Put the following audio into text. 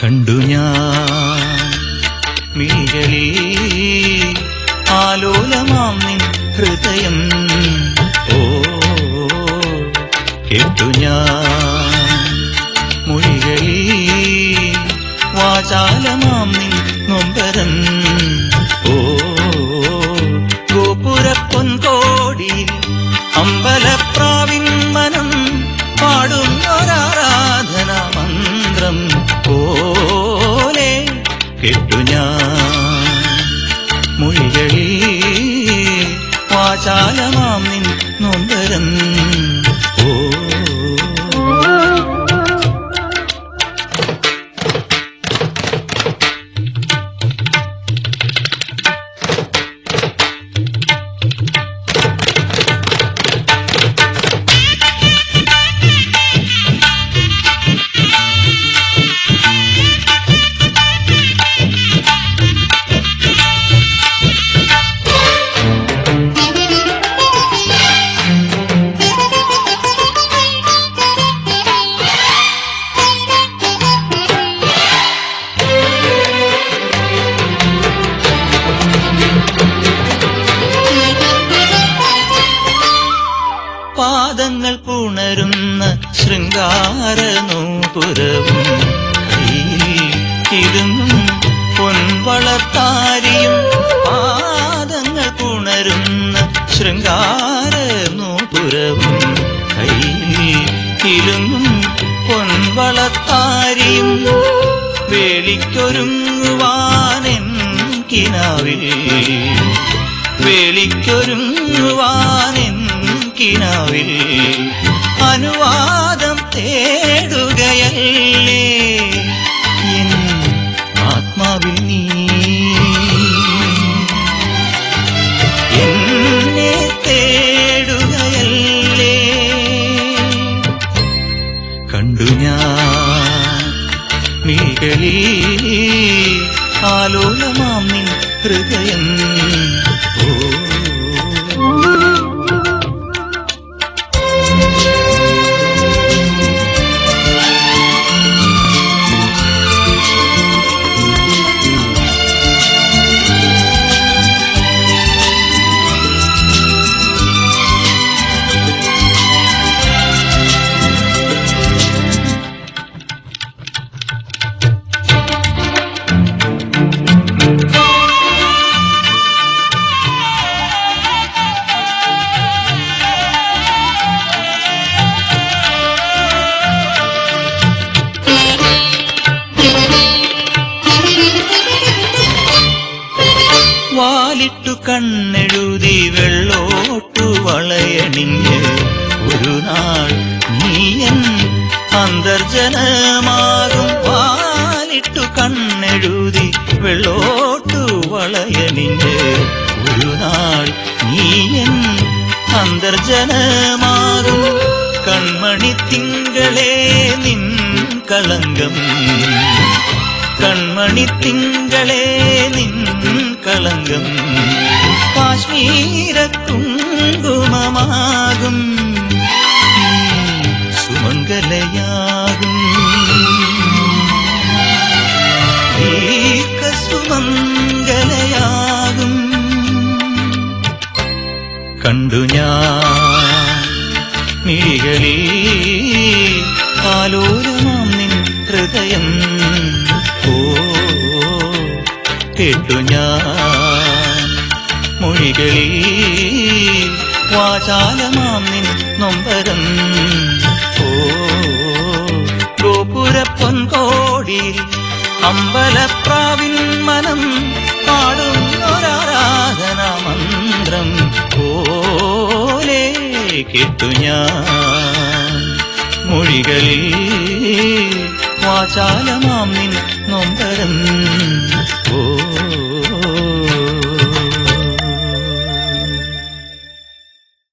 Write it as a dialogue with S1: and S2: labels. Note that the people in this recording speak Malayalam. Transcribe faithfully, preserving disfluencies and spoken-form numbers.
S1: കണ്ടു ഞാൻ മിഴികളിൽ ആലോലമാം നിൻ ഹൃദയം. ഓ കേട്ടു ഞാൻ മൊഴികളിൽ വാചാലമാം നിൻ നൊമ്പരം. ഓ ഗോപുരപ്പൊൻകോടിയിൽ അമ്പലപ്രാവിൻ മനം പാടുന്നൊരാരാധന മന്ത്രം പോലെ കേട്ടു ഞാൻ മൊഴികളിൽ വാചാലമാം നിൻ നൊമ്പരം. ഓ പാദങ്ങൾ പുണരുന്ന ശൃംഗാരനൂപുരവും കയ്യിലിരുന്നും പൊൻവളത്താരിയും. പാദങ്ങൾ പുണരുന്ന ശൃംഗാരനൂപുരവും കയ്യിലിരുന്നും പൊൻവളത്താരിയും. വേളിക്കൊരുങ്ങുവാനെൻ കിനാവിൽ വേളിക്കൊരുങ്ങുവാനെൻ കിനാവിൽ അനുവാദം തേടുകയല്ലേ എൻ ആത്മാവിൽ നീ. എന്നെ തേടുകയല്ലേ. കണ്ടു ഞാൻ മിഴികളിൽ ആലോലമാം നിൻ ഹൃദയം. ഓ വാലിട്ടു കണ്ണെഴുതി വെള്ളോട്ടു വളയണിഞ്ഞ് ഒരു നാൾ നീയൻ അന്തർജനമാകും. വാലിട്ടു കണ്ണെഴുതി വെള്ളോട്ടു വളയണിഞ്ഞ് ഒരു നാൾ നീയൻ അന്തർജനമാകും. കൺമണി തിങ്കളേ നിൻ കളങ്കം കൺമണി തിങ്കളേ നിൻ കളങ്കം കാശ്മീര കുങ്കുമമാകും. സുമംഗലയാകും സുമംഗലയാകും. കണ്ടു ഞാൻ മിഴികളിൽ ആലോലമാം നിൻ ഹൃദയം. ഓ കേട്ടു ഞാൻ മൊഴികളിൽ വാചാലമാം നിൻ നൊമ്പരം. ഓ ഗോപുരപ്പൊൻകോടിയിൽ അമ്പലപ്രാവിൻ മനം പാടുന്നൊരാരാധന മന്ത്രം പോലെ കേട്ടു ഞാൻ മൊഴികളിൽ വാചാലമാം നിൻ നൊമ്പരം. ഓ